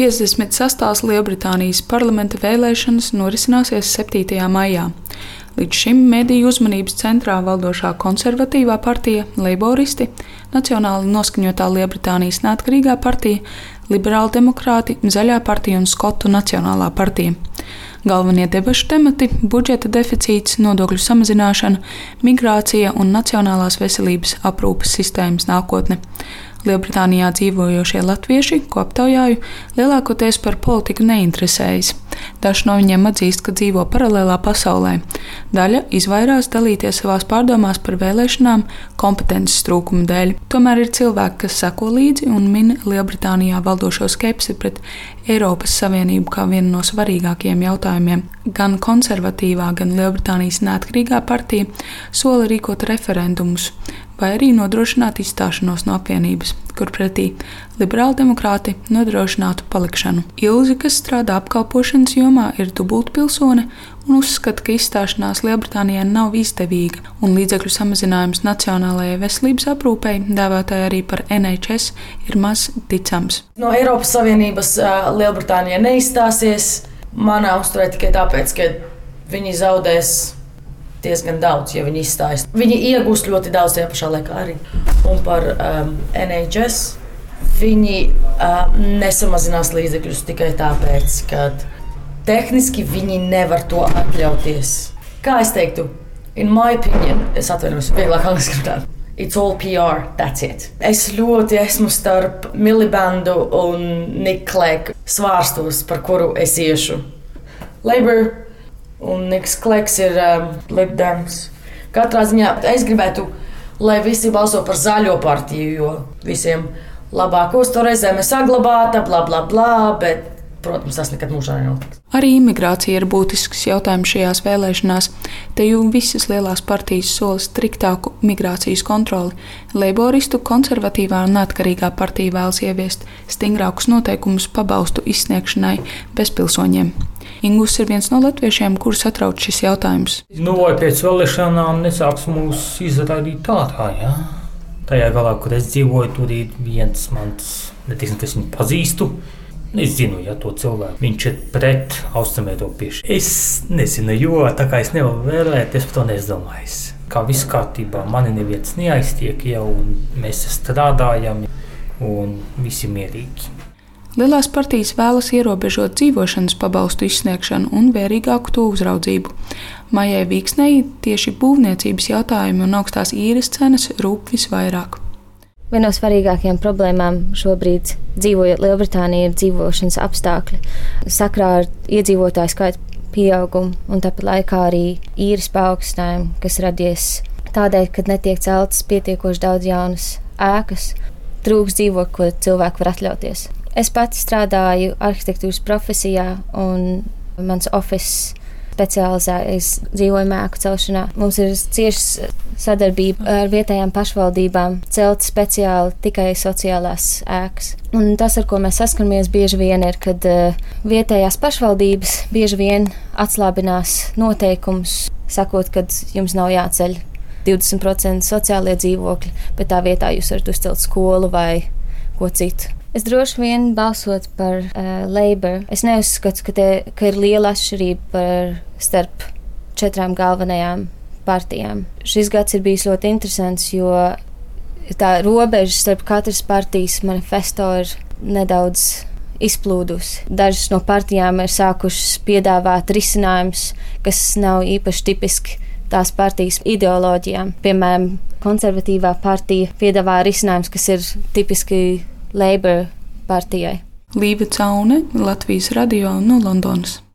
56. Lielbritānijas parlamenta vēlēšanas norisināsies 7. maijā. Līdz šim mediju uzmanības centrā valdošā konservatīvā partija, leiboristi, nacionāli noskaņotā Lielbritānijas neatkarīgā partija, liberāli demokrāti, zaļā partija un skotu nacionālā partija. Galvenie debašu temati – budžeta deficīts, nodokļu samazināšana, migrācija un nacionālās veselības aprūpes sistēmas nākotne. Lielbritānijā dzīvojošie latvieši, ko aptaujāju, lielākoties par politiku neinteresējas. Daži no viņiem atzīst, ka dzīvo paralēlā pasaulē. Daļa izvairās dalīties savās pārdomās par vēlēšanām kompetences trūkuma dēļ. Tomēr ir cilvēki, kas seko līdzi un min Lielbritānijā valdošo skepsi pret Eiropas Savienību kā vienu no svarīgākajiem jautājumiem. Gan konservatīvā, gan Lielbritānijas neatkarīgā partija sola rīkot referendumus vai arī nodrošināt izstāšanos no apvienības, kur pretī liberāli demokrāti nodrošinātu palikšanu. Ilze, kas strādā apkalpošanas jomā, ir dubultpilsone un uzskata, ka izstāšanās Lielbritānijai nav izdevīga un līdzekļu samazinājums nacionālajai veselības aprūpei, dēvētai arī par NHS, ir maz ticams. No Eiropas Savienības Lielbritānija neizstāsies. Manā uzturē tikai tāpēc, ka viņi zaudēs diezgan daudz, ja viņi izstājas. Viņi iegūst ļoti daudz tajā pašā laikā arī. Un par NHS viņi nesamazinās līdzekļus tikai tāpēc, ka tehniski viņi nevar to atļauties. Kā es teiktu, in my opinion, es atvainojos, vieglāk angliski runāt. It's all PR, that's it. Es ļoti esmu starp Milibandu un Nick Clegg svārstos, par kuru es iešu. Labour un Niks Klegs ir Lib Dems. Katrā ziņā es gribētu, lai visi balso par zaļo partiju, jo visiem labāk uzturēzeme saglabāta, bla, bla, bla, bet, protams, tas nekad mūžā nenotiks. Arī imigrācija ir būtisks jautājums šajās vēlēšanās. Te jau visas lielās partijas sola striktāku migrācijas kontroli. Leiboristu konservatīvā un neatkarīgā partija vēlas ieviest stingrākus noteikumus pabalstu izsniegšanai bezpilsoņiem. Ingus ir viens no latviešiem, kurus satrauc šis jautājums. Vai pēc vēlēšanām nesāks mūs izraidīt tādā, ja? Tajā galā, kur es dzīvoju, tur ir viens mans, netiksim, kas viņu pazīstu. Es zinu, ja to cilvēku. Viņš ir pret austrumēropieši. Es nezinu, jo tā kā es nevaru vēlēt, es par to nedomāju. Kā viss kārtībā, mani neviens neaiztiek jau, un mēs strādājam, un visi mierīgi. Lielās partijas vēlas ierobežot dzīvošanas pabalstu izsniegšanu un vērīgāku to uzraudzību. Maijai Vīksnei tieši būvniecības jautājumi un augstās īres cenas rūp visvairāk. Viena no svarīgākajām problēmām šobrīd dzīvojot Lielbritānijā ir dzīvošanas apstākļi. Sakrā ar iedzīvotāju skaitu pieaugumu un tāpat laikā arī īres paaugstinājumu, kas radies tādēļ, ka netiek celtas pietiekoši daudz jaunas ēkas, trūks dzīvokļu, ko cilvēki var atļauties. Es pati strādāju arhitektūras profesijā un mans office specializējas dzīvojuma ēku celšanā. Mums ir cieša sadarbība ar vietējām pašvaldībām celt speciāli tikai sociālās ēkas. Un tas, ar ko mēs saskaramies bieži vien, ir, kad vietējās pašvaldības bieži vien atslābinās noteikumus, sakot, ka jums nav jāceļ 20% sociālie dzīvokļi, bet tā vietā jūs varat uzcelt skolu vai ko citu. Es droši vien balsot par Labour. Es neuzskatu, ka ir liela atšķirība starp 4 galvenajām partijām. Šis gads ir bijis ļoti interesants, jo tā robeža starp katras partijas manifesto ir nedaudz izplūdusi. Dažas no partijām ir sākušas piedāvāt risinājumus, kas nav īpaši tipiski tās partijas ideoloģijām. Piemēram, konservatīvā partija piedāvā risinājumus, kas ir tipiski Labour partijai. Līva Caune, Latvijas radio no Londonas.